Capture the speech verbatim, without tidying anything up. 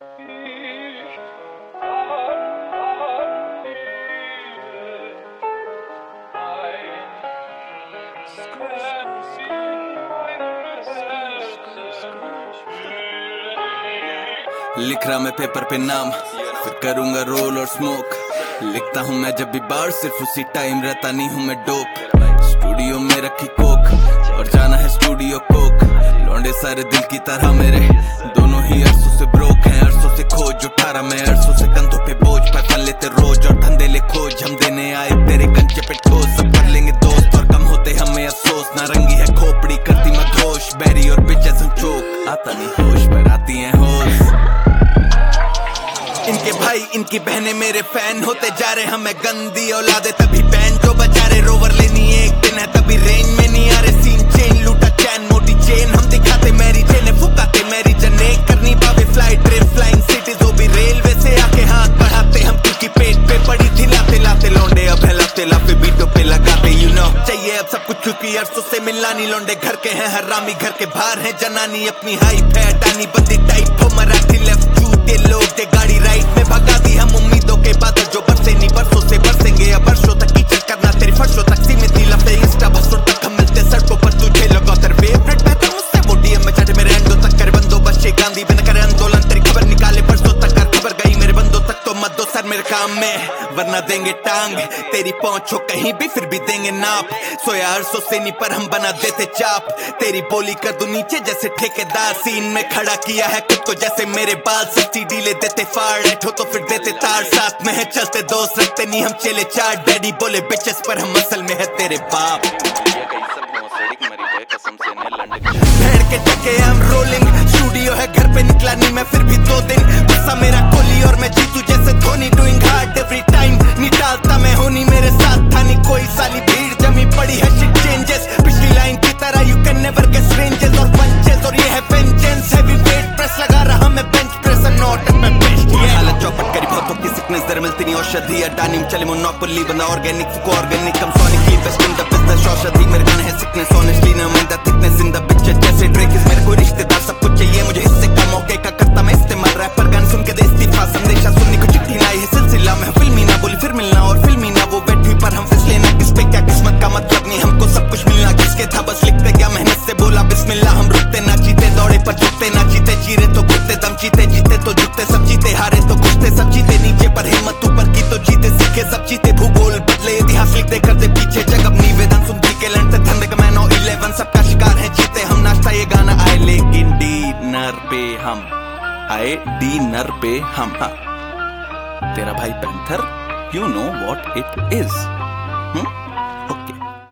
लिख रहा मैं पेपर पे नाम, फिर करूंगा रोल और स्मोक। लिखता हूँ मैं जब भी बार, सिर्फ उसी टाइम रहता नहीं हूँ मैं डोप। स्टूडियो में रखी कोक और जाना है स्टूडियो कोक। लौंडे सारे दिल की तरह मेरे, दोनों ही अरसों से ब्रोक हैं। अरसों से खोज उठा रहा मैं, अरसों से कंधों पे बोझ। पैसा लेते रोज और धंधे ले खोज, हम देने आए तेरे कंचे पे ठोस। सब कर लेंगे दोस्त और कम होते हमें अफसोस। नारंगी है खोपड़ी करती मधोश, बैरी और पिचेस हम चोक। आता नहीं होश पर आती हैं होश। इनके भाई इनकी बहनें मेरे फैन होते जा रहे, हमें गंदी औलादे तभी बैन जो बजा रहे। रोवर लेनी एक दिन है तभी रेंज में नहीं आ रहे। सीन चेन लूटा चैन मोटी चेन, हम दिखाते मैरी चेने फुकाते मैरी जने। करनी पावे फ्लाइट ट्रेन फ्लाइंग सिटीज वो भी रेलवे से आके हाथ बढ़ाते हम, क्योंकि पेट पे पड़ी थी लाते लाते। लौंडे अब है लाते लाते बीटों पे लगाते यू नो। चाहिए अब सब कुछ क्योंकि अरसों से मिलना नहीं। लौंडे घर के हैं हरामी, घर के बाहर है जनानी। अपनी हाइप है हटानी, बंदी टाइप हो मराठी लेफ्ट छूटे लोग दे गाड़ी राइट में भगा दी हम। उम्मीदों के बादल जो बरसे नहीं बरसों से बरसेंगे। अब वर्षों तक कीचड़ करना तेरी फर्शों तक सीमित ही लफे। इंस्टा बसों तक हम मिलते सड़कों पर, तुझे लगा तेरे फेवरेट बेहतर मुझसे। वो डीएम में चढ़े मेरे एंडो तक करे बंदोबस्त। गांधी बिना करे आंदोलन, तेरी खबर निकाले परसों तक। कर खबर गई मेरे बंदों तक तो मत दो सर मेरे काम में, वरना देंगे टांग। तेरी पहुंच हो कहीं भी फिर भी देंगे नाप। सोया अरसों से नहीं पर हम बना देते चाप। तेरी बोली कर दू नीचे जैसे ठेकेदार। सीन में खड़ा किया है खुद को जैसे मेरे बाल। सिक्सटी डीले देते फाड़ हो तो फिर देते तार। साथ में है चलते दोस्त रखते नहीं हम चेले चार। डैडी बोले बिचेस पर हम असल में है तेरे बाप। भेड़ के टके हम रोलिंग, स्टूडियो है घर पे निकला नहीं मैं फिर भी दो दिन। गुस्सा मेरा कोहली और मैं जीतू जैसे Dhoni. Doing hard every time, नहीं टालता मैं होनी मेरे साथ था नहीं कोई। साली भीड़ जमी पड़ी है शिट चेंजेस, पिछली लाइन की तरह you can never guess ranges और पंचेस। और ये है वेंजेंस, हैवी वेट प्रेस लगा रहा मैं बेंच प्रेस और नॉट एट माय बेस्ट। ये हालत चौपट करी बहुतों की सिकनेस दर मिलती नहीं औषधि। अडानी चले मोनोपोली बना ऑर्गेनिक फुको ऑर्गेनिक। हम sonic invest in the business औषधि। मेरे गाने है सिकनेस ऑनेस्टली ना mind the thickness in the picture जैसे ड्रेक इज मेरे कोई रिश्तेदार। सब कुछ चाहिए मुझे हिस्से का मौके का करता मैं इस्तेमाल। रैपर गान सुन के दे इस्तीफा, संदेशा सुनने को चिट्ठी लाई है सिलसिला में। फिल्मी ना बोली फिर मिलना और फिल्मी ना वो बैठी पर हम फिस लेना। किस पे क्या किस्मत का मतलब नहीं, हमको सब कुछ मिलना किसके था बस लिखते क्या मेहनत से बोला बिस्मिल्लाह। हम रुकते ना जीते दौड़े पर झुकते ना जीते। चीरे तो घुटते दम जीते जीते तो झुकते सब जीते। हारे तो घुसते सब जीते नीचे पर हिम्मत ऊपर की तो जीते। सीखे सब जीते भूगोल बदले इतिहास लिखते करते पीछे। जग अब निवेदन सुनती के लड़ते धंधे का मैनो इलेवन। सबका शिकार है जीते हम, नाश्ता ये गाना आए लेकिन डिनर पे हम आए। डिनर पे हम हाँ। तेरा भाई panther, you know what it is.